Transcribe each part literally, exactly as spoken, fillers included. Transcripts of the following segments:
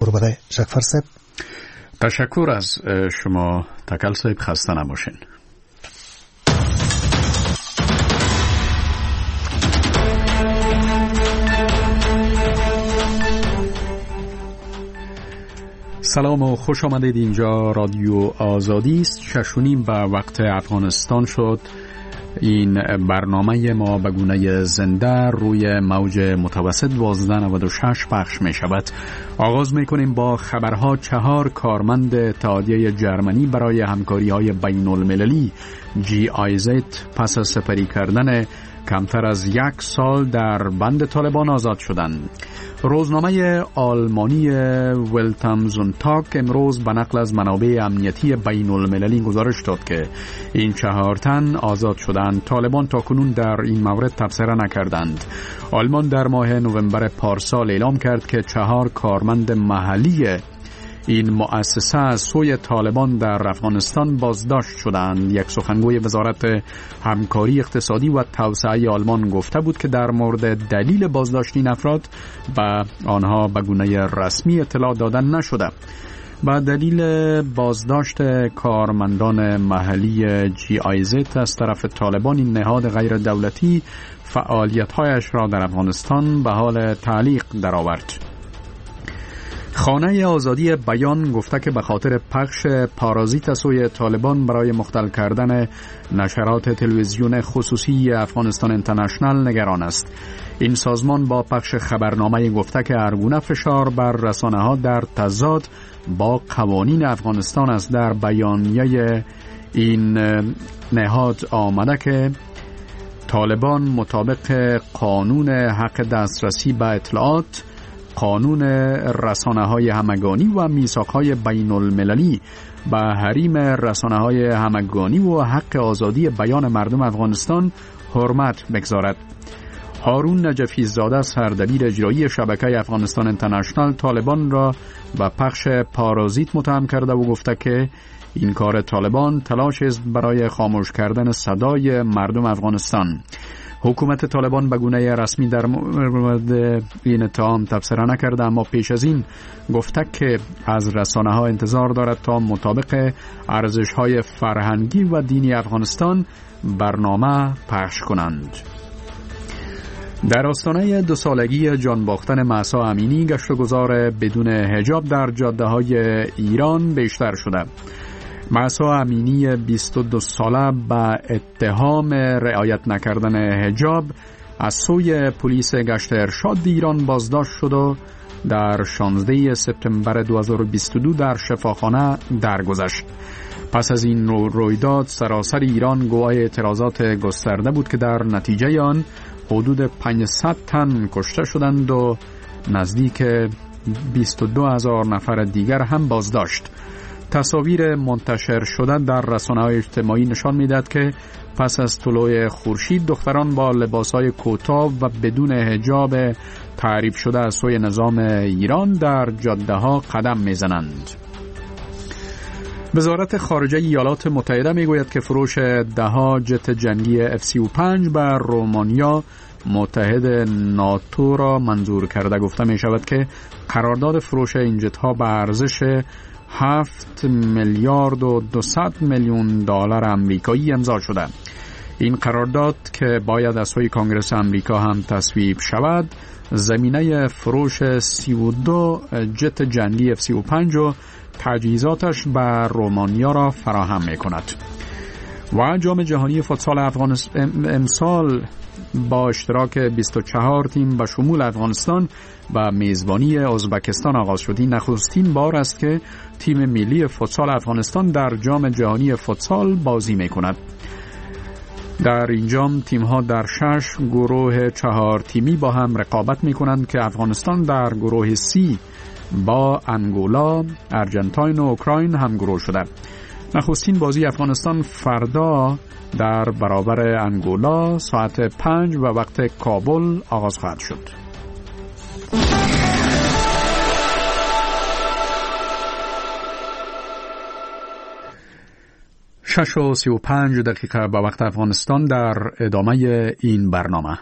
بده شکفر صاحب. تشکر از شما تکل صاحب، خسته نباشین. سلام و خوش آمدید. اینجا رادیو آزادی است. شش و نیم به وقت افغانستان شد. این برنامه ما به گونه زنده روی موج متوسط دوازده نود و شش پخش می شود. آغاز می کنیم با خبرها. چهار کارمند اتحادیه جرمنی برای همکاری های بین المللی جی آی زد پس از سپری کردن کمتر از یک سال در بند طالبان آزاد شدند. روزنامه آلمانی ولتامزونتاگ امروز به نقل از منابع امنیتی بین المللی گزارش داد که این چهار تن آزاد شدند. طالبان تاکنون در این مورد تبصره نکردند. آلمان در ماه نوامبر پارسال اعلام کرد که چهار کارمند محلی این مؤسسه از سوی طالبان در افغانستان بازداشت شدند. یک سخنگوی وزارت همکاری اقتصادی و توسعه آلمان گفته بود که در مورد دلیل بازداشت این افراد به آنها به گونه رسمی اطلاع دادن نشده. با دلیل بازداشت کارمندان محلی جی آی زد از طرف طالبان، این نهاد غیر دولتی فعالیت‌هایش را در افغانستان به حال تعلیق درآورد. خانه آزادی بیان گفته که به خاطر پخش پارازیت سوی طالبان برای مختل کردن نشرات تلویزیون خصوصی افغانستان اینترنشنال نگران است. این سازمان با پخش خبرنامه گفته که هرگونه فشار بر رسانه ها در تضاد با قوانین افغانستان است. در بیانیه این نهاد آمده که طالبان مطابق قانون حق دسترسی به اطلاعات، قانون رسانه‌های همگانی و میثاق‌های بین المللی به حریم رسانه‌های همگانی و حق آزادی بیان مردم افغانستان حرمت بگذارد. هارون نجفی زاده سردبیر اجرایی شبکه افغانستان اینترنشنال طالبان را به پخش پارازیت متهم کرده و گفته که این کار طالبان تلاش است برای خاموش کردن صدای مردم افغانستان. حکومت طالبان به گونه رسمی در مورد این اتهام تبصره نکرده، اما پیش از این گفته که از رسانه ها انتظار دارد تا مطابق ارزش های فرهنگی و دینی افغانستان برنامه پخش کنند. در آستانه دو سالگی جان باختن مهسا امینی، گشت و گذار بدون حجاب در جاده های ایران بیشتر شده. مهسا امینی بیست و دو ساله به اتهام رعایت نکردن حجاب از سوی پلیس گشت ارشاد ایران بازداشت شد و در شانزده سپتامبر دو هزار و بیست و دو در شفاخانه درگذشت. پس از این رویداد سراسر ایران گواه اعتراضات گسترده بود که در نتیجه آن حدود پانصد تن کشته شدند و نزدیک بیست و دو هزار نفر دیگر هم بازداشت. تصاویر منتشر شده در رسانه‌های اجتماعی نشان می‌دهد که پس از طلوع خورشید دختران با لباس‌های کوتاه و بدون حجاب تعریف شده از سوی نظام ایران در جاده‌ها قدم می‌زنند. وزارت خارجه ایالات متحده می‌گوید که فروش ده‌ها جت جنگی اف سی و پنج به رومانیا متحد ناتو را منظور کرده. گفته می‌شود که قرارداد فروش این جت‌ها به ارزش هفت میلیارد و دویست میلیون دلار آمریکایی امضا شده. این قرارداد که باید از سوی کنگره آمریکا هم تصویب شود، زمینه فروش سی و دو جت جنگی اف سی و پنج و تجهیزاتش به رومانیا را فراهم می کند. و جام جهانی فوتسال افغانستان امسال با اشتراک بیست و چهار تیم به شمول افغانستان و میزبانی ازبکستان آغاز شد. این نخستین بار است که تیم ملی فوتسال افغانستان در جام جهانی فوتسال بازی می کند. در این جام تیم ها در شش گروه چهار تیمی با هم رقابت می کنند که افغانستان در گروه سی با انگولا، ارژانتین و اوکراین هم گروه شده. نخستین بازی افغانستان فردا در برابر انگولا ساعت پنج و وقت کابل آغاز خواهد شد. شش و سی و پنج دقیقه به وقت افغانستان در ادامه این برنامه.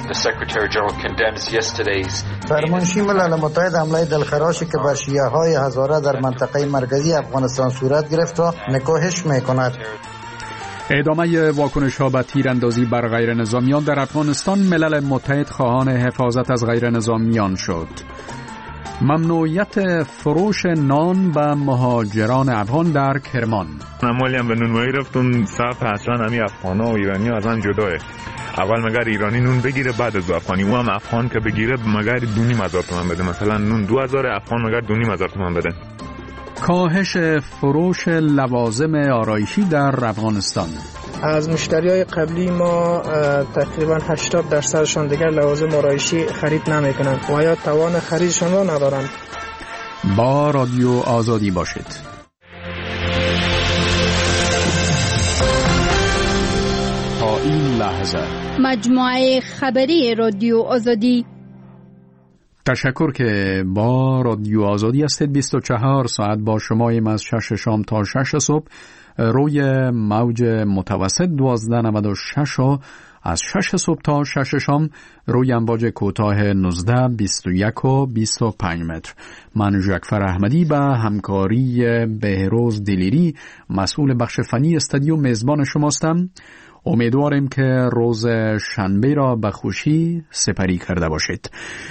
فرمانشی ملل متحد حمله دلخراشی که بر شیعه های هزاره در منطقه مرکزی افغانستان صورت گرفت را نکوهش می‌کند. ادامه واکنش ها به تیراندازی بر غیر نظامیان در افغانستان، ملل متحد خواهان حفاظت از غیر نظامیان شد. ممنوعیت فروش نان به مهاجران افغان در کرمان. مالی هم به نونوایی رفتون صرف اصلا همی افغان ها و ایرانی ها از آن جداه. اول مگر ایرانی نون بگیره بعد از افغانی، او هم افغان که بگیره مگر دو نیم هزار تومان بده، مثلا نون دو هزار، افغان مگر دو نیم هزار تومان بده. کاهش فروش لوازم آرایشی در افغانستان. از مشتریای قبلی ما تقریبا هشتاد درصدشان دیگر لوازم آرایشی خرید نمی‌کنند و یا توان خریدشان را ندارند. با رادیو آزادی باشید. تا این لحظه مجموعه خبری رادیو آزادی. تشکر که با رادیو آزادی هستید. بیست و چهار ساعت با شماییم از شش شام تا شش صبح روی موج متوسط دوازده نود و شش و از شش صبح تا شش شام روی امواج کوتاه نوزده بیست و یک و بیست و پنج متر. من جعفر احمدی به همکاری بهروز دلیری مسئول بخش فنی استودیو میزبان شماستم. امیدواریم که روز شنبه را به خوشی سپری کرده باشید.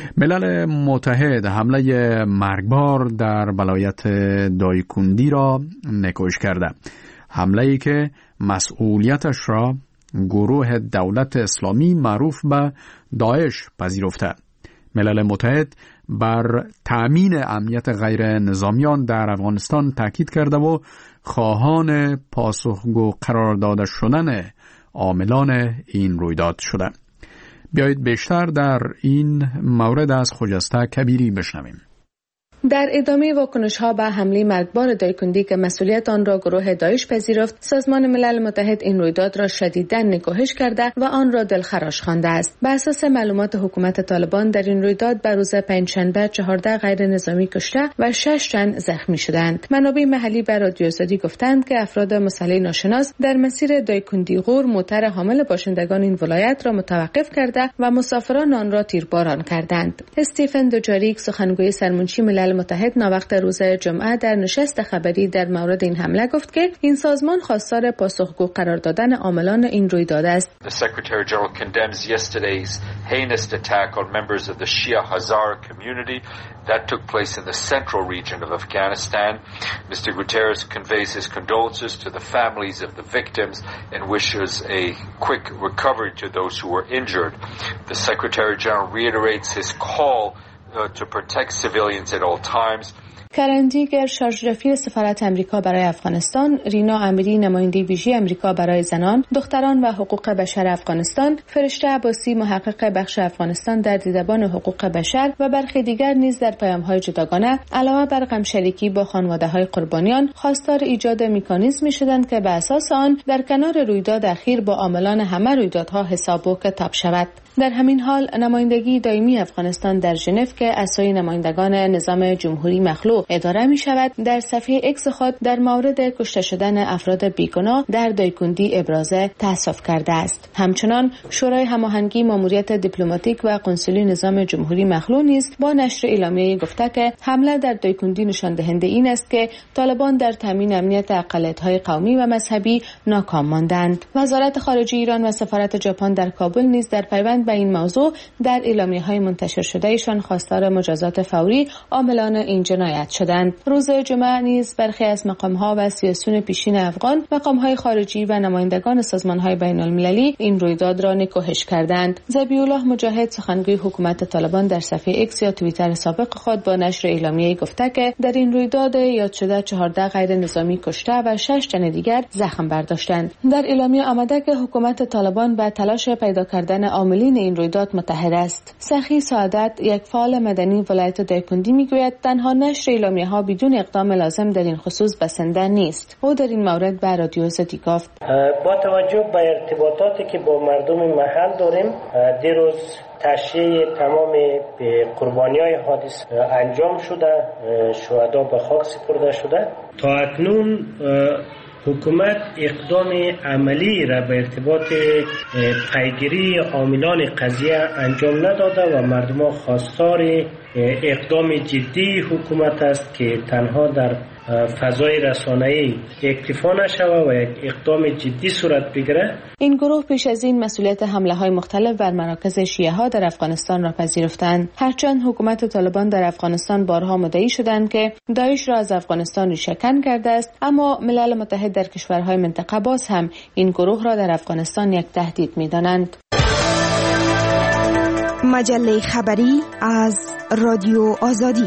ملل متحد حمله مرگبار در ولایت دایکندی را نکوش کرده. حمله‌ای که مسئولیتش را گروه دولت اسلامی معروف به داعش پذیرفته. ملل متحد بر تأمین امنیت غیر نظامیان در افغانستان تاکید کرده و خواهان پاسخگو قرار داده شدن عاملان این رویداد شده. بیایید بیشتر در این مورد از خجسته کبیری بشنویم. در ادامه واکنش‌ها به حمله مرگبار دایکندی که مسئولیت آن را گروه داعش پذیرفت، سازمان ملل متحد این رویداد را شدیداً نکوهش کرده و آن را دلخراش خوانده است. بر اساس معلومات حکومت طالبان در این رویداد بر روز پنجشنبه چهارده غیر نظامی کشته و شش تن زخمی شدند. منابع محلی به رادیو آزادی گفتند که افراد مسلح ناشناس در مسیر دایکندی غور موتر حامل باشندگان این ولایت را متوقف کرده و مسافران آن را تیرباران کردند. استیفن دوجاریک سخنگوی سرمنشی ملل متحد ناوقت روز جمعه در نشست خبری در مورد این حمله گفت که این سازمان خواستار پاسخگو قرار دادن عاملان این رویداد است. The Secretary General condemns yesterday's heinous attack on members of the Shia Hazara community that took place in the central region of Afghanistan. Mister Guterres conveys his condolences to the families of the victims and wishes a quick recovery to those who were injured. The Secretary General reiterates his call to protect civilians at all times. کرن دیگر شارژ رفیع سفارت امریکا برای افغانستان، رینا امیری نماینده ویژه امریکا برای زنان، دختران و حقوق بشر افغانستان، فرشته عباسی محقق بخش افغانستان در دیدبان حقوق بشر و برخی دیگر نیز در پیام‌های جداگانه علاوه بر غمشریکی با خانواده‌های قربانیان خواستار ایجاد مکانیزمی شدند که به اساس آن در کنار رویداد اخیر با عاملان همه رویدادها حساب و کتاب شود. در همین حال نمایندگی دائمی افغانستان در ژنو که اسای نمایندگان نظام جمهوری مخلوع اداره می شود در صفحه اکس خود در مورد کشته شدن افراد بیگناه در دایکندی ابراز تأسف کرده است. همچنان شورای هماهنگی ماموریت دیپلماتیک و قنسولی نظام جمهوری مخلوع نیز با نشر اعلامیه گفته که حمله در دایکندی نشان دهنده این است که طالبان در تامین امنیت اقلیت‌های قومی و مذهبی ناکام ماندند. وزارت خارجه ایران و سفارت ژاپن در کابل نیز در پیوند به این موضوع در اعلامیه‌های منتشر شده ایشان خواستار مجازات فوری عاملان این جنایت شدند. روز جمعه نیز برخی از مقام‌ها و سیاسیون پیشین افغان، مقام‌های خارجی و نمایندگان سازمان‌های بین‌المللی این رویداد را نکوهش کردند. ذبیح‌الله مجاهد سخنگوی حکومت طالبان در صفحه اکس یا توییتر سابق خود با نشر اعلامیه گفته که در این رویداد یاد شده چهارده غیر نظامی کشته و شش تن دیگر زخم برداشتند. در اعلامیه آمده که حکومت طالبان به تلاش پیدا کردن عاملین این رویداد متحد است. سخی سعادت یک فعال مدنی ولایت دایکندی میگوید تنها نشر اعلامیه ها بدون اقدام لازم در این خصوص بسنده نیست. او در این مورد به رادیو آزادی گفت با توجه به ارتباطاتی که با مردم محل داریم، دیروز تشییع تمام قربانی‌های حادث انجام شده، شهدا به خاک سپرده شده. تا اکنون حکومت اقدام عملی را به ارتباط پیگیری عاملان قضیه انجام نداده و مردم خواستار اقدام جدی حکومت است که تنها در فضای رسانه‌ای اکتفا نشود و یک اقدام جدی صورت بگیره. این گروه پیش از این مسئولیت حمله‌های مختلف بر مراکز شیعه‌ها در افغانستان را پذیرفتند، هرچند حکومت طالبان در افغانستان بارها مدعی شدند که داعش را از افغانستان ریشه‌کن کرده است، اما ملل متحد در کشورهای منطقه باز هم این گروه را در افغانستان یک تهدید می‌دانند. مجله خبری از رادیو آزادی.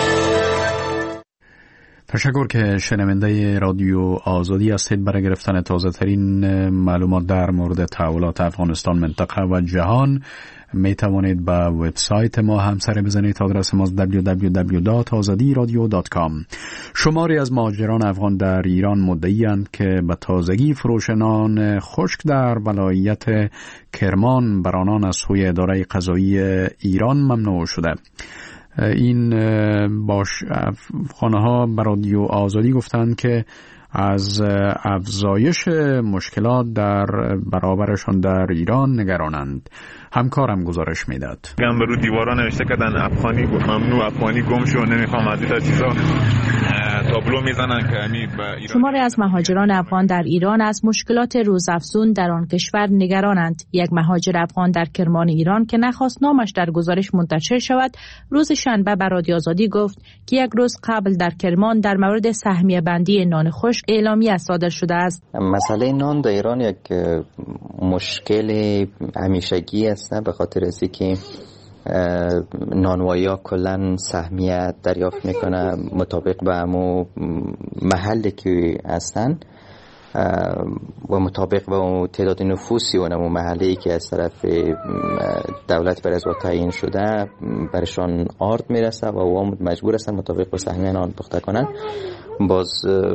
تشکر که شنونده رادیو آزادی هستید. برای گرفتن تازه ترین معلومات در مورد تحولات افغانستان، منطقه و جهان می توانید به وبسایت ما هم سر بزنید. آدرس ما دبلیو دبلیو دبلیو دات آزادی رادیو دات کام. شماری از مهاجران افغان در ایران مدعی‌اند که به تازگی فروش نان خشک در ولایت کرمان بر آنان از سوی اداره قضایی ایران ممنوع شده. این باش افغان‌ها به رادیو آزادی گفتند که از افزایش مشکلات در برابرشان در ایران نگرانند. همکارم گزارش میداد. هم به رو دیوارا نوشته کردن افغانی ممنوع، افغانی گم شو، نمیخوام از این چیزا تابلو میزنن که یعنی به ایران. شماری از مهاجران افغان در ایران از مشکلات روزافزون در آن کشور نگرانند. یک مهاجر افغان در کرمان ایران که نخواست نامش در گزارش منتشر شود، روز شنبه به رادیو آزادی گفت که یک روز قبل در کرمان در مورد سهمیه بندی نان خشک اعلامیه صادر شده است. مسئله نان در ایران یک مشکل همیشگی است، به خاطر از اینکه نانوایی ها کلن سهمیه دریافت میکنه مطابق به همون محلی که هستن و مطابق به تعداد نفوسی و همون محلی که از طرف دولت بر از تعیین شده برشان آرد میرسه و او مجبور هستن مطابق به سهمیه نان پخته کنن. باز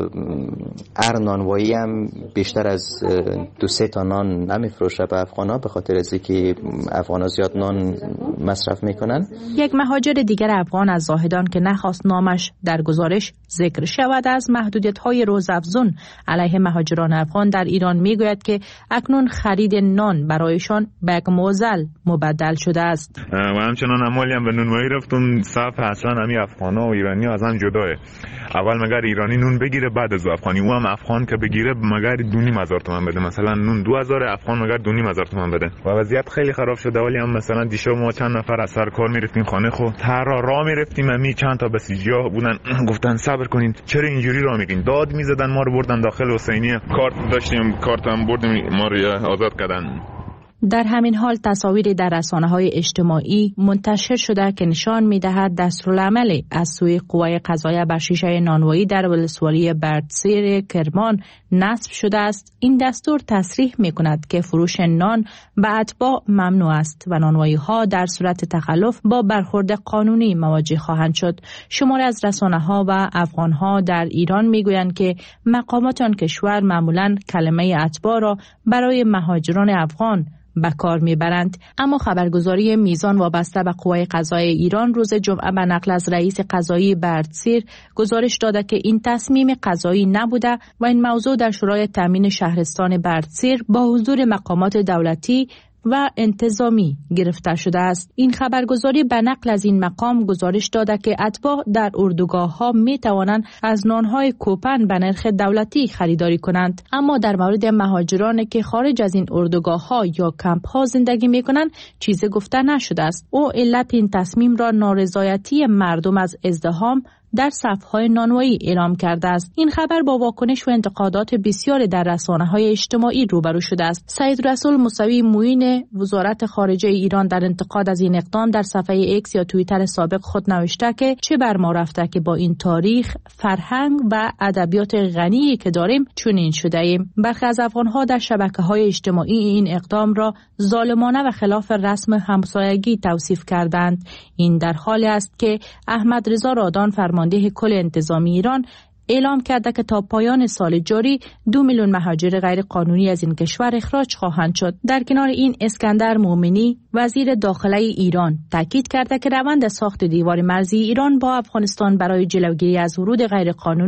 ار نانوایی هم بیشتر از دو سه تا نان نمیفروشه به افغانا، به خاطر از اینکه افغانا زیاد نان مصرف میکنن. یک مهاجر دیگر افغان از زاهدان که نخواست نامش در گزارش ذکر شود از محدودیت‌های روزافزون علیه مهاجران افغان در ایران میگوید که اکنون خرید نان برایشان به یک معضل مبدل شده است. و همچنان اموالی هم به نانوایی رفتون صف اصلا همی افغانا و ایرانی از هم جداه. اول مگر ایرانی نون بگیره بعد از افغانی، او هم افغان که بگیره مگر دو نیم هزار تومان بده، مثلا نون دو هزار، افغان مگر دو نیم هزار تومان بده و وضعیت خیلی خراب شده. ولی هم مثلا دیشب ما چند نفر از سر کار میرفتیم خانه خو تر راه میرفتیم، می چند تا بسیجیا بودن گفتن صبر کنین چرا اینجوری راه میگین، داد میزدن، ما رو بردن داخل حسینیه، کارت داشتیم کارتم بردیم ما رو آزاد کردن. در همین حال تصاویری در رسانه‌های اجتماعی منتشر شده که نشان می‌دهد دستورالعمل از سوی قوای قضاییه بر شیشه نانوایی در ولسوالی بردسیر کرمان نصب شده است. این دستور تصریح می‌کند که فروش نان به اتباع ممنوع است و نانوایی‌ها در صورت تخلف با برخورد قانونی مواجه خواهند شد. شماری از رسانه‌ها و افغان‌ها در ایران می‌گویند که مقامات آن کشور معمولاً کلمه اتباع را برای مهاجران افغان به کار میبرند. اما خبرگزاری میزان وابسته به قوای قضایی ایران روز جمعه به نقل از رئیس قضایی بردسیر گزارش داده که این تصمیم قضایی نبوده و این موضوع در شورای تامین شهرستان بردسیر با حضور مقامات دولتی و انتظامی گرفته شده است. این خبرگزاری به نقل از این مقام گزارش داده که اتباع در اردوگاه‌ها می توانند از نان‌های کوپن به نرخ دولتی خریداری کنند، اما در مورد مهاجرانی که خارج از این اردوگاه‌ها یا کمپ‌ها زندگی می‌کنند چیزی گفته نشده است. او علت این تصمیم را نارضایتی مردم از ازدحام در صف‌های نانوایی اعلام کرده است. این خبر با واکنش و انتقادات بسیاری در رسانه‌های اجتماعی روبرو شده است. سید رسول موسوی معین وزارت خارجه ایران در انتقاد از این اقدام در صفحه ایکس یا توییتر سابق خود نوشته که چه بر ما رفته که با این تاریخ، فرهنگ و ادبیات غنی که داریم چنین شده ایم. برخی از افغان‌ها در شبکه‌های اجتماعی این اقدام را ظالمانه و خلاف رسم همسایگی توصیف کردند. این در حالی است که احمد رضا رادان فرمانده کل انتظامی ایران اعلام کرده که تا پایان سال جاری دو میلیون مهاجر غیر قانونی از این کشور اخراج خواهند شد. در کنار این اسکندر مومنی وزیر داخله ایران تاکید کرده که روند ساخت دیوار مرزی ایران با افغانستان برای جلوگیری از ورود غیر قانونی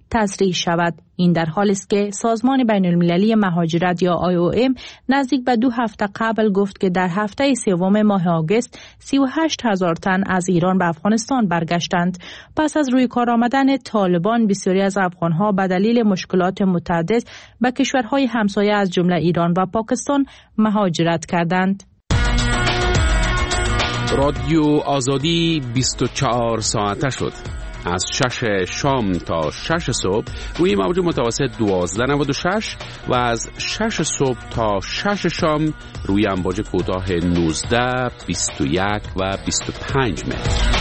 تصریح شود. این در حالی است که سازمان بین المللی مهاجرت یا آی او ام نزدیک به دو هفته قبل گفت که در هفته سوم ماه آگوست سی و هشت هزار تن از ایران به افغانستان برگشتند. پس از روی کار آمدن طالبان بسیاری از افغانها به دلیل مشکلات متعدد به کشورهای همسایه از جمله ایران و پاکستان مهاجرت کردند. رادیو آزادی بیست و چهار ساعته شد. از شش شام تا شش صبح روی موج متوسط دوازده نود و شش و از شش صبح تا شش شام روی امواج کوتاه نوزده، بیست و یک و بیست و پنج متر.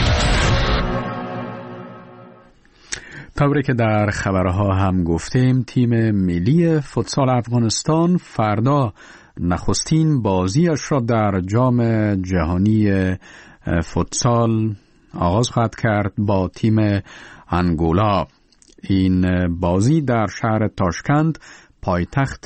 طوری که در خبرها هم گفتیم، تیم ملی فوتسال افغانستان فردا نخستین بازیش را در جام جهانی فوتسال آغاز خواهد کرد با تیم انگولا. این بازی در شهر تاشکند پایتخت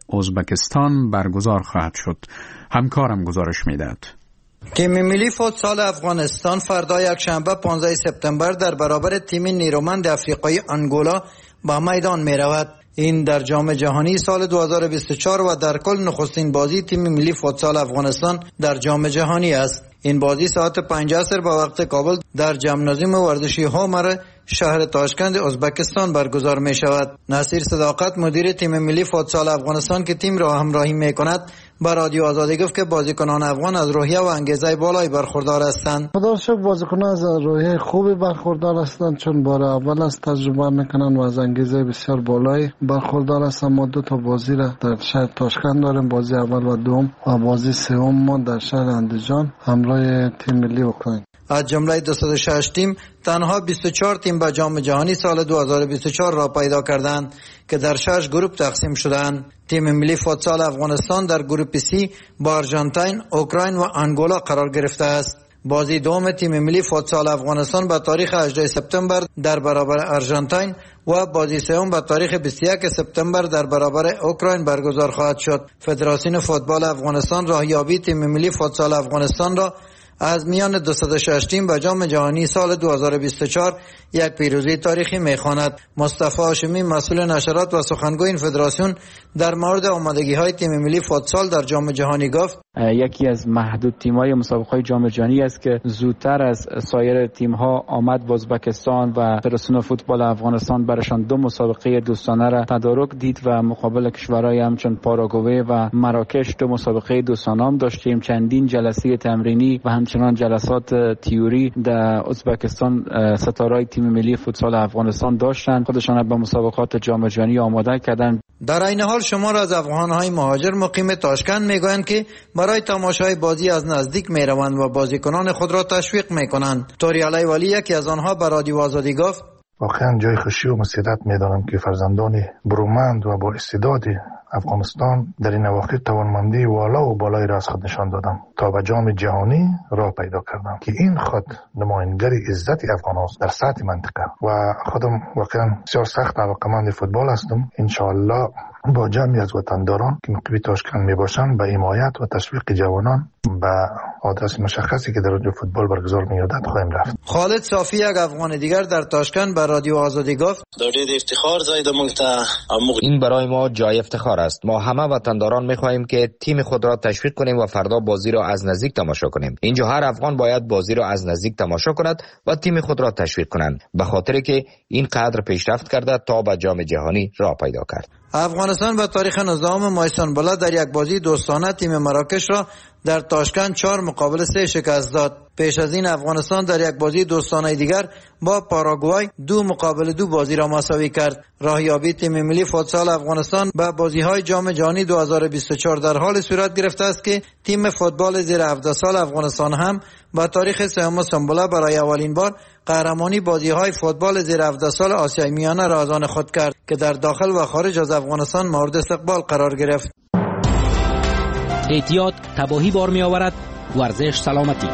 ازبکستان برگزار خواهد شد. همکارم گزارش میدهد. تیم ملی فوتسال افغانستان فردا یکشنبه پانزده سپتامبر در برابر تیم نیرومند افریقایی انگولا با میدان می رود. این در جام جهانی سال دو هزار و بیست و چهار و در کل نخستین بازی تیم ملی فوتسال افغانستان در جام جهانی است. این بازی ساعت پنج عصر با وقت کابل در ژیمنازیوم ورزشی هومر شهر تاشکند ازبکستان برگزار می شود. نصیر صداقت مدیر تیم ملی فوتسال افغانستان که تیم را همراهی می کند با رادیو آزادی گفت که بازیکنان افغان از روحیه و انگیزه بالایی برخوردار هستند. خدا شکر بازیکنان از روحیه خوبی برخوردار هستند، چون بار اول است تجربه میکنن و از انگیزه بسیار بالایی برخوردار هستند. ما دو تا بازی را در شهر تاشکند داریم، بازی اول و دوم، و بازی سوم ما در شهر اندیجان همراه تیم ملی اوکراین. از جمله دویست و شش تیم تنها بیست و چهار تیم به جام جهانی سال دو هزار و بیست و چهار را پیدا کردند که در شش گروه تقسیم شدند. تیم ملی فوتسال افغانستان در گروه سی با آرژانتین، اوکراین و انگولا قرار گرفته است. بازی دوم تیم ملی فوتسال افغانستان به تاریخ هجده سپتامبر در برابر آرژانتین و بازی سوم به تاریخ بیست و یک سپتامبر در برابر اوکراین برگزار خواهد شد. فدراسیون فوتبال افغانستان راهیابی تیم ملی فوتسال افغانستان را از میان دویست و شش تیم به جام جهانی سال دو هزار و بیست و چهار یک پیروزی تاریخی می‌خواند. مصطفی هاشمی مسئول نشرات و سخنگوی این فدراسیون در مورد آمادگی‌های تیم ملی فوتسال در جام جهانی گفت: یکی از محدود تیم‌های مسابقات جام جهانی است که زودتر از سایر تیم‌ها آمد با ازبکستان و فدراسیون فوتبال افغانستان برشان دو مسابقه دوستانه را تدارک دید و مقابل کشورهای همچون پاراگوئه و مراکش دو مسابقه دوستانه هم داشتیم. چندین جلسه تمرینی و همچنان جلسات تیوری در ازبکستان ستارهای تیم ملی فوتسال افغانستان داشتند. خودشان به مسابقات جام جهانی آماده کردند. در این حال شمار از افغان‌های مهاجر مقیم تاشکند میگویند که برای تماشای بازی از نزدیک میروند و بازیکنان خود را تشویق میکنند. طوری علی ولی یکی از آنها به رادیو آزادی گفت: واقعا جای خوشی و مسعدت میدانم که فرزندان برومند و با استعداد افغانستان در این اواخر توانمندی والا و بالایی را از خود نشان دادم تا به جام جهانی راه پیدا کردم که این خود نمایانگر عزت افغان است در سطح منطقه و خودم واقعا بسیار سخت علاقه‌مند فوتبال هستم. ان شاء الله با جمعی از وطنداران که مقیم تاشکند می باشند به حمایت و تشویق جوانان به آدرس مشخصی که در رادیو فوتبال برگزار می‌گردد خواهیم رفت. خالد صافی یک افغان دیگر در تاشکند به رادیو آزادی گفت: دارید افتخار زایده مونتا. این برای ما جای افتخار است. ما همه وطنداران می‌خواهیم که تیم خود را تشویق کنیم و فردا بازی را از نزدیک تماشا کنیم. اینجا هر افغان باید بازی را از نزدیک تماشا کند و تیم خود را تشویق کنند، به خاطر که این قدر پیشرفت کرده تا به جام جهانی راه پیدا کرد. افغانستان به تاریخ نوزدهم ماه سنبله در یک بازی دوستانه تیم مراکش را در تاشکند چهار مقابل سه شکست داد. پیش از این افغانستان در یک بازی دوستانه دیگر با پاراگوئه دو مقابل دو بازی را مساوی کرد. راهیابی تیم ملی فوتسال افغانستان به بازی‌های جام جهانی دو هزار و بیست و چهار در حال صورت گرفته است که تیم فوتبال زیر هفده سال افغانستان هم با تاریخ سوم سنبله برای اولین بار قهرمانی بازی‌های فوتبال زیر هفده سال آسیای میانه را از آن خود کرد که در داخل و خارج از افغانستان مورد استقبال قرار گرفت. اعتیاد تباهی بار می آورد، ورزش سلامتی.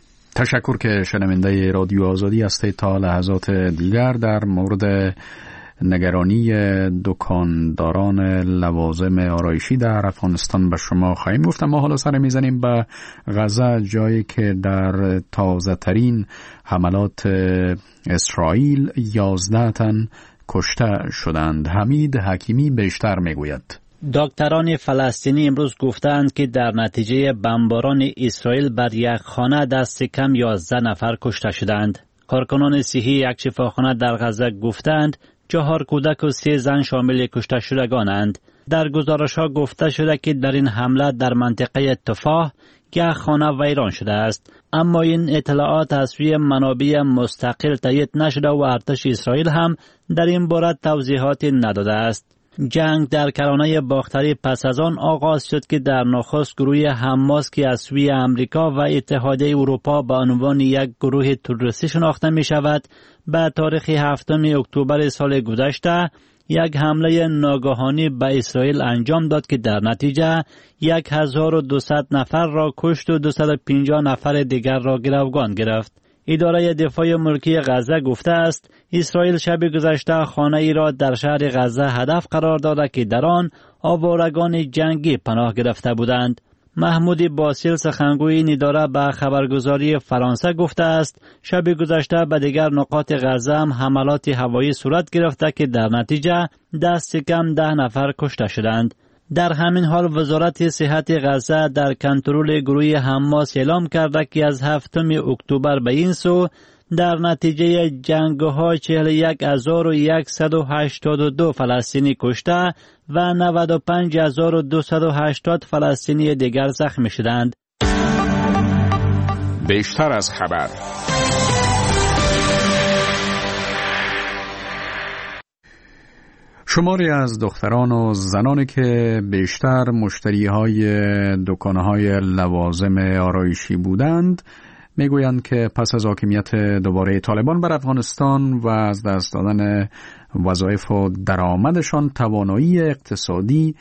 تشکر که شنونده رادیو آزادی هستید. تا لحظات دیگر در مورد نگرانی دکانداران لوازم آرایشی در افغانستان به شما خواهیم گفت. ما حالا سر میزنیم به غزه، جایی که در تازه ترین حملات اسرائیل یازده تن کشته شدند. حمید حکیمی بیشتر میگوید. دکتران فلسطینی امروز گفتند که در نتیجه بمباران اسرائیل بر یک خانه دست کم یازده نفر کشته شدند. کارکنان صحی یک شفاخانه در غزه گفتند چهار کودک و سه زن شامل کشته شدگانند. در گزارش ها گفته شده که در این حمله در منطقه تفاح یک خانه ویران شده است، اما این اطلاعات از سوی منابع مستقل تایید نشده و ارتش اسرائیل هم در این باره توضیحاتی نداده است. جنگ در کرانه باختری پس از آن آغاز شد که در نخست گروه حماس که از سوی امریکا و اتحادیه اروپا به عنوان یک گروه تروریستی شناخته می شود، به تاریخ هفتم اکتبر سال گذشته یک حمله ناگهانی به اسرائیل انجام داد که در نتیجه هزار و دویست نفر را کشت و دویست و پنجاه نفر دیگر را گروگان گرفت. اداره دفاع ملکی غزه گفته است اسرائیل شب گذشته خانه ای را در شهر غزه هدف قرار داده که در آن آوارگان جنگی پناه گرفته بودند. محمود باسل سخنگوی این اداره به خبرگزاری فرانسه گفته است شب گذشته به دیگر نقاط غزه هم حملات هوایی صورت گرفته که در نتیجه دست کم ده نفر کشته شدند. در همین حال وزارت صحت غزه در کنترل گروه حماس اعلام کرده که از هفتم اکتبر به این سو در نتیجه جنگ‌ها چهل و یک هزار و صد و هشتاد و دو فلسطینی کشته و نود و پنج هزار و دویست و هشتاد فلسطینی دیگر زخمی شدند. بیشتر از خبر. شماری از دختران و زنانی که بیشتر مشتری‌های دکان‌های لوازم آرایشی بودند میگویند که پس از حاکمیت دوباره طالبان بر افغانستان و از دست دادن وظایف و درآمدشان توانایی اقتصادی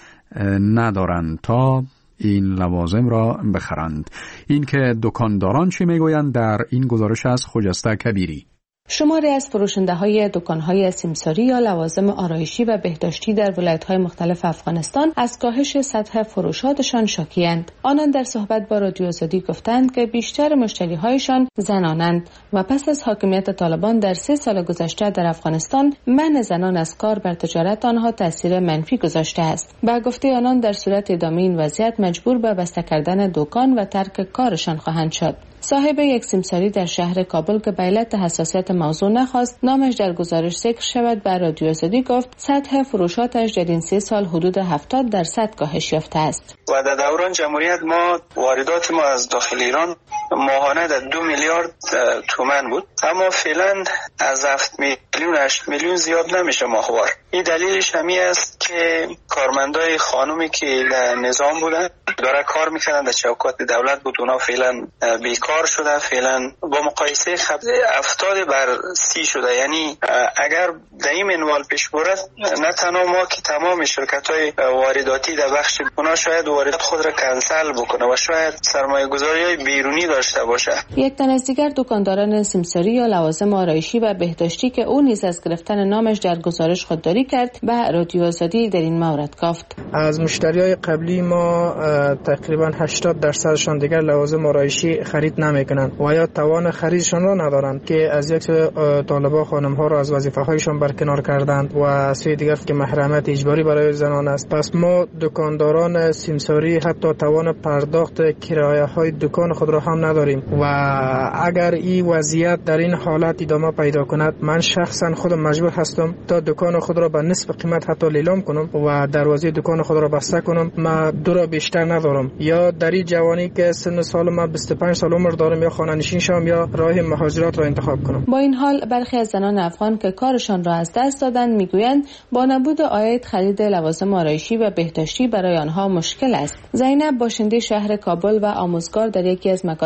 ندارند تا این لوازم را بخرند. این که دکانداران چی میگویند در این گزارش از خجسته کبیری. شماری از فروشنده های دکان های سیمساری یا لوازم آرایشی و بهداشتی در ولایت های مختلف افغانستان از کاهش سطح فروشاتشان شاکی‌اند. آنان در صحبت با رادیو آزادی گفتند که بیشتر مشتری هایشان زنانند و پس از حاکمیت طالبان در سه سال گذشته در افغانستان منع زنان از کار بر تجارت آنها تاثیر منفی گذاشته است. با گفته آنان در صورت ادامه این وضعیت مجبور به بسته کردن دکان و ترک کارشان خواهند شد. صاحب یک سیمساری در شهر کابل که به علت حساسیت موضوع نخواست نامش در گزارش ذکر شود به رادیو آزادی گفت سطح فروشاتش در این سه سال حدود هفتاد درصد کاهش یافته است. و در دوران جمهوریت ما واردات ما از داخل ایران ماهانه در دو میلیارد تومان بود، اما فعلا از هفت میلیون هشت میلیون زیاد نمیشه ماهوار. این دلیلش همین است که کارمندای خانومی که در نظام بودن داره کار میکنن در چوکات دولت بود، اونا فعلا بیکار شده، فعلا با مقایسه خبر افتاد بر سی شده. یعنی اگر در این منوال پیش برد نه تنها ما که تمام شرکت های وارداتی در بخش اونا شاید واردات خود را کنسل بکنه و شاید سرمایه گذاری های بیرونی داشته باشه. یک تن از دیگر دکانداران سیمساری یا لوازم آرایشی و بهداشتی که او نیز از گرفتن نامش در گزارش خودداری کرد به رادیو آزادی در این مورد گفت از مشتریای قبلی ما تقریبا هشتاد درصدشان دیگر لوازم آرایشی خرید نمیکنند و یا توان خریدشان را ندارند که از یک سوی طالبا خانم ها را از وظیفه هایشان برکنار کردند و از سوی دیگر که محرمیت اجباری برای زنان است. پس ما دکانداران سیمساری حتی توان پرداخت کرایه های دکان خود را هم نداریم و اگر این وضعیت در این حالت ادامه پیدا کند من شخصا خودم مجبور هستم تا دکان خود را به نصف قیمت حتی لیلام کنم و دروازه دکان خود را بسته کنم. ما دو را بیشتر ندارم، یا در این جوانی که سن سال ما بیست و پنج سال عمر دارم یا خانه نشین شم یا راه مهاجرت را انتخاب کنم. با این حال برخی از زنان افغان که کارشان را از دست دادند میگویند با نبود عاید خرید لوازم آرایشی و بهداشتی برای آنها مشکل است. زینب باشنده شهر کابل و آموزگار در یکی از مکاتب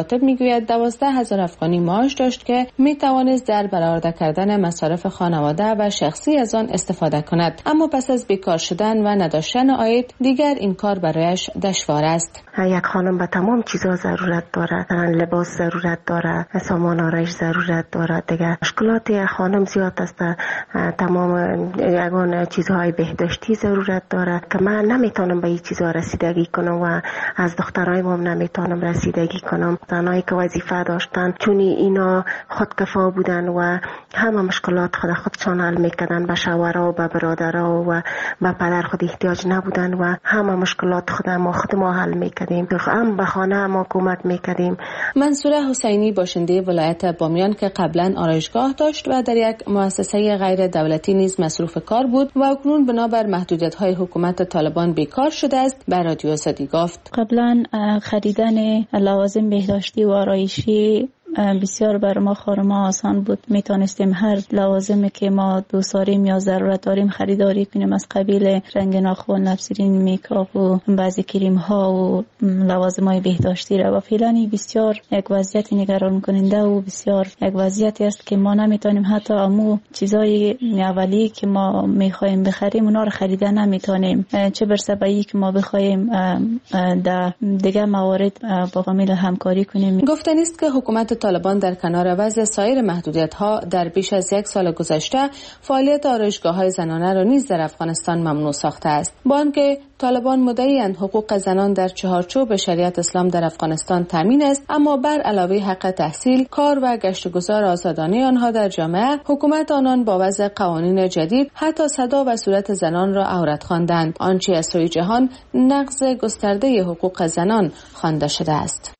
کاتب میگوید دوازده هزار افغانی معاش داشت که میتوانست در برآورده کردن مصارف خانواده و شخصی از آن استفاده کند، اما پس از بیکار شدن و نداشتن عاید دیگر این کار برایش دشوار است. یک خانم به تمام چیزها ضرورت داره، لباس ضرورت داره، سامان آرایش ضرورت داره. دیگه مشکلات خانم زیاد است، تمام یگان چیزهای بهداشتی ضرورت داره که من نمیتونم به این چیزها رسیدگی کنم و از دخترای ما نمیتونم رسیدگی کنم. زنایی که وظیفه داشتن چون اینا خودکفا بودن و همه مشکلات خود خودشان حل میکردن، به شوهرها و به برادرها و به پدر خود احتیاج نبودن و همه مشکلات خود ما خود ما حل میکردیم، هم به خانه ما کمک میکردیم. منصوره حسینی باشنده ولایت بامیان که قبلا آرایشگاه داشت و در یک مؤسسه غیر دولتی نیز مصروف کار بود و اکنون بنابر محدودیت‌های حکومت طالبان بیکار شده است، به رادیو آزادی گفت قبلا خریدن لوازم بهداشتی و آرایشی بسیار بر ما خانم‌ها آسان بود. میتونستیم هر لوازمی که ما دوست داریم یا ضرورت داریم خریداری کنیم، از قبیل رنگ ناخن، لبسرین، میکاپ و بعضی کریم ها و لوازم‌های بهداشتی را. و فعلا بسیار یک وضعیت نگران کننده و بسیار یک وضعیتی است که ما نمیتونیم حتی امو چیزای اولیه که ما میخوایم بخریم اونا رو خریدن نمیتونیم، چه برسه به اینکه که ما بخوایم در دیگه موارد با فامیل همکاری کنیم. گفتنی است که حکومت طالبان در کنار وضع سایر محدودیت‌ها در بیش از یک سال گذشته فعالیت آرایشگاه‌های زنانه را نیز در افغانستان ممنوع ساخته است. با آنکه طالبان مدعی‌اند حقوق زنان در چهارچوب شریعت اسلام در افغانستان تامین است، اما بر علاوه حق تحصیل، کار و گشت و گذار آزادانه آنها در جامعه، حکومت آنان با وضع قوانین جدید حتی صدا و صورت زنان را عورت خواندند، آنچه از سوی جهان نقض گسترده حقوق زنان خوانده شده است.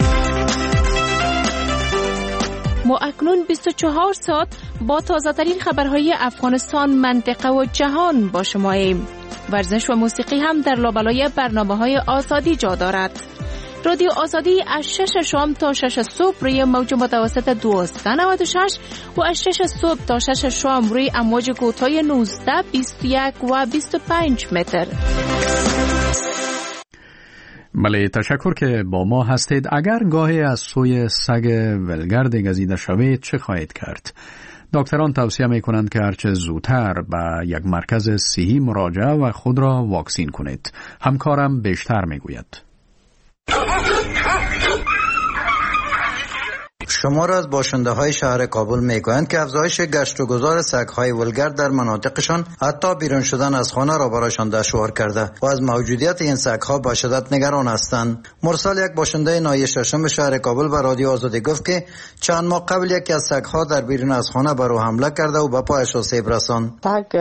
ما اکنون بیست و چهار ساعت با تازه‌ترین خبرهای افغانستان، منطقه و جهان با شماییم. ورزش و موسیقی هم در لابلای برنامه‌های آزادی جا دارد. رادیو آزادی از شش شام تا شش صبح روی موج متوسط دوازده نود و شش و از شش صبح تا شش شام روی امواج کوتاه نوزده، بیست و یک و بیست و پنج متر. بله، تشکر که با ما هستید. اگر گاهی از سوی سگ ولگرد گزیده شوید چه خواهید کرد؟ دکتران توصیه می کنند که هرچه زودتر به یک مرکز صحی مراجعه و خود را واکسین کنید. همکارم بیشتر می گوید. شمار از باشنده های شهر کابل میگویند که افزایش گشت و گذار سگ‌های ولگرد در مناطقشان حتی بیرون شدن از خانه را برایشان دشوار کرده و از موجودیت این سگ‌ها با شدت نگران هستند. مرسل، یک باشنده ناحیه ششم شهر کابل، به رادیو آزادی گفت که چند ماه قبل یکی از سگ‌ها در بیرون از خانه بر او حمله کرده و به پایش آسیب رساند. سگ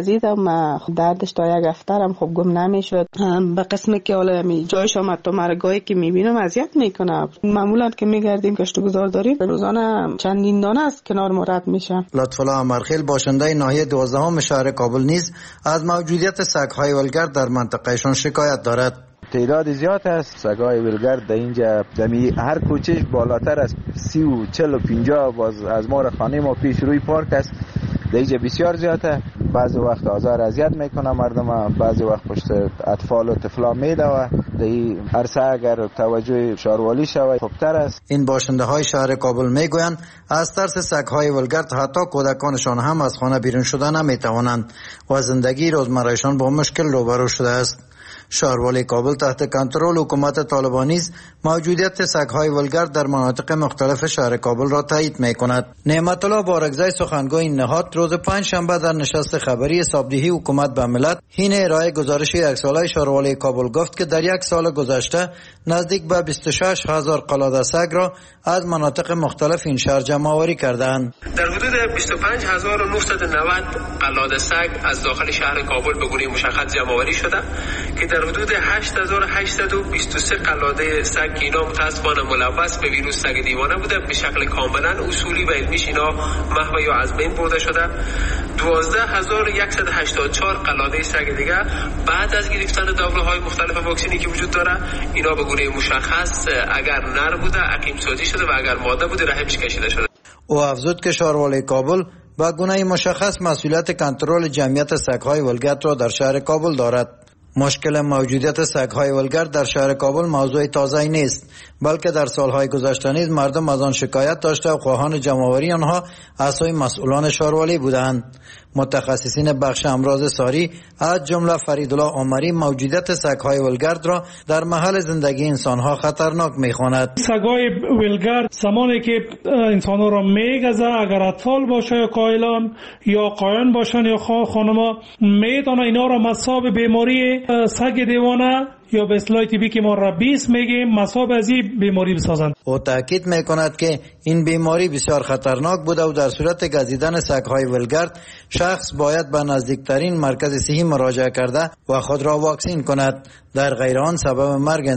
گزیدم، دردش تا یک هفته‌ام خوب گم نمیشد. به قسمی که حالا می جایش آمد تو مرگایی که میبینم اذیت میکنه. معمولا که میگردیم گشت و گذار داریم، روزانه چندین دانه است کنار ما رد میشه. لطفالله امرخیل، باشنده ناحیه دوازدهم شهر کابل، نیز از موجودیت سگ‌های ولگرد در منطقهشان شکایت دارد. تعداد زیاد است سگ‌های ولگرد در اینجا، دمی هر کوچهش بالاتر از سی و چل و پینجا باز از ما خانه ما پیش روی پارک است. در اینجا بسیار زیاده. بعضی وقت آزار اذیت میکنه مردم، بعضی وقت پشت اطفال و طفلا میدوه. در این عرصه اگر توجه شاروالی شود خوبتر است. این باشنده های شهر کابل میگویند از ترس سگ‌های ولگرد حتی کودکانشان هم از خانه بیرون شدن نمیتوانند و زندگی روزمرهشان با مشکل روبرو شده است. شهروالی کابل تحت کنترل حکومت طالبانی است موجودیت سگ‌های ولگرد در مناطق مختلف شهر کابل را تایید می‌کند. نعمت الله بارگزای، سخنگوی این نهاد، روز پنج شنبه در نشست خبری حسابدهی حکومت به ملت حین ارائه گزارش یک ساله شهروالی کابل گفت که در یک سال گذشته نزدیک به بیست و شش هزار قلاده سگ را از مناطق مختلف این شهر جمع آوری کردند. در حدود بیست و پنج هزار و نهصد و نود قلاده سگ از داخل شهر کابل به گونه مشخص جمع آوری شده که در حدود هشت هزار و هشتصد و بیست و سه قلاده سگ که اینا متاسفانه ملوث به ویروس سگ دیوانه بوده، به شکل کاملا اصولی و علمیش اینا محو یا از بین برده شده. دوازده هزار و صد و هشتاد و چهار قلاده سگ دیگه بعد از گرفتن داروهای مختلف واکسینی که وجود داره، اینا به گونه مشخص اگر نر بوده عقیم سازی شده و اگر ماده بوده رحمش کشیده شده. او افزود که شهروالی کابل با گونه مشخص مسئولیت کنترل جمعیت سگ‌های ولگرد را در شهر کابل دارد. مشکل موجودیت سگ‌های ولگرد در شهر کابل موضوع تازه‌ای نیست، بلکه در سالهای گذشته نیز مردم از آن شکایت داشته و خواهان جمع‌آوری آنها از سوی مسئولان شاروالی بودند. متخصصین بخش امراض ساری از جمله فریدالله عمری موجودیت سگ‌های ولگرد را در محل زندگی انسان‌ها خطرناک می‌خواند. سگ‌های ولگرد زمانی که انسان‌ها را می‌گزه، اگر اطفال باشه یا کایلان یا قایان باشن یا خانم‌ها، میتونه اینا را مصاب بیماری سگ دیوانه یا به اصطلاح طبی که ما ربیس میگیم مصاب از این بیماری بسازند. او تاکید میکند که این بیماری بسیار خطرناک بوده و در صورت گزیدن سگ‌های ولگرد شخص باید به نزدیکترین مرکز صحی مراجعه کرده و خود را واکسین کند، در غیر آن سبب مرگ